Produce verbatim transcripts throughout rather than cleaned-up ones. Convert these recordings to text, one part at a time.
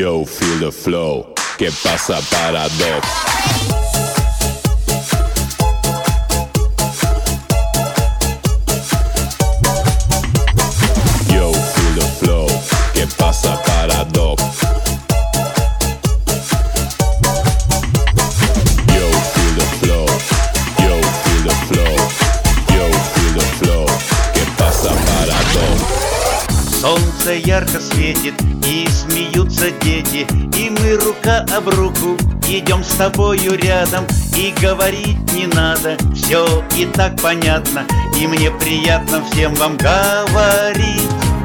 Yo, feel the flow. ¿Qué pasa, Paradox? Yo, feel the flow. ¿Qué pasa, Paradox? Yo, feel the flow. Yo, feel the flow. Yo, feel the flow. ¿Qué pasa, Paradox? Солнце ярко светит, и смеются дети, и мы рука об руку идем с тобою рядом. И говорить не надо, все и так понятно, и мне приятно всем вам говорить.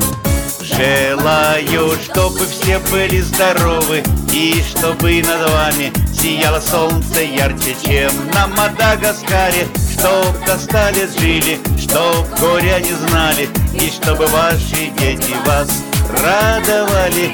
Желаю, чтобы все были здоровы, и чтобы над вами сияло солнце ярче, чем на Мадагаскаре. Чтоб до ста лет жили, чтоб горя не знали, и чтобы ваши дети вас радовали.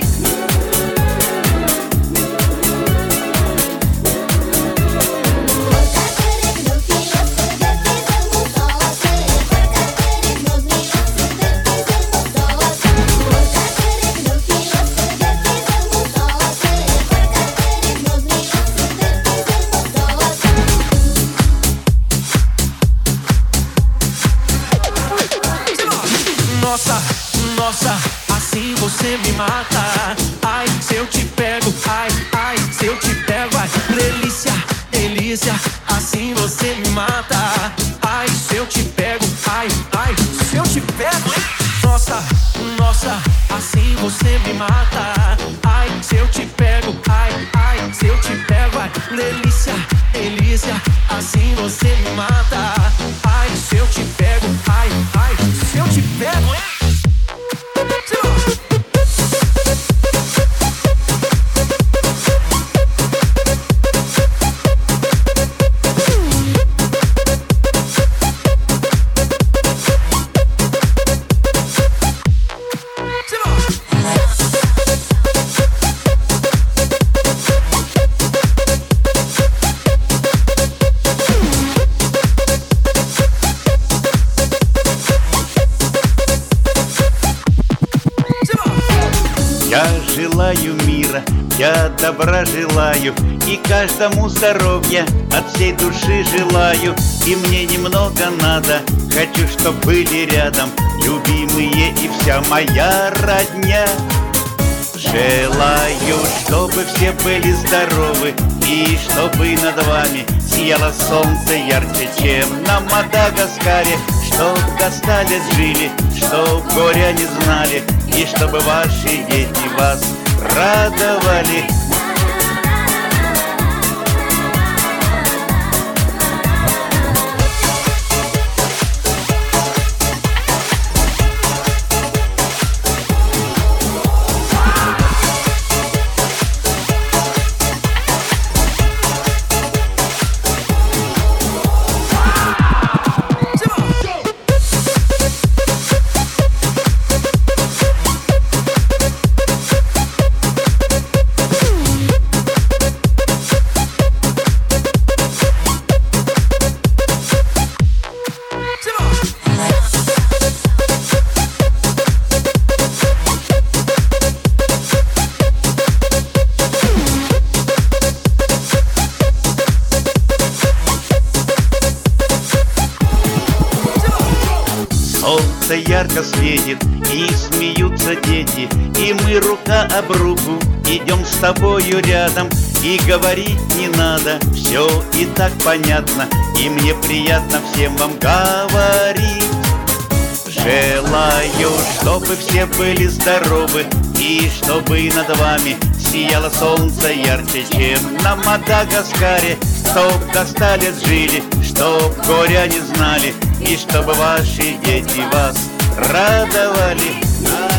Nossa, nossa, assim você me mata. Ai, se eu te pego, ai, ai, se eu te pego, ai, delícia, delícia, assim você me mata. Ai, se eu te pego, ai, ai, se eu te pego, hein? Nossa, nossa, assim você me mata. Ai, se eu te pego, ai, ai, se eu te pego, ai, delícia, delícia, assim você me mata. Ai, se eu te pego, ai, ai, se eu te pego, hein? Я желаю мира, я добра желаю, и каждому здоровья от всей души желаю. И мне немного надо, хочу, чтоб были рядом любимые и вся моя родня. Желаю, чтобы все были здоровы, и чтобы над вами сияло солнце ярче, чем на Мадагаскаре. Чтоб до ста лет жили, чтоб горя не знали, и чтобы ваши дети вас радовали. Солнце ярко светит, и смеются дети, и мы рука об руку идем с тобою рядом. И говорить не надо, все и так понятно, и мне приятно всем вам говорить. Желаю, чтобы все были здоровы, и чтобы над вами сияло солнце ярче, чем на Мадагаскаре. Чтоб до ста лет жили, чтоб горя не знали, и чтобы ваши дети вас радовали.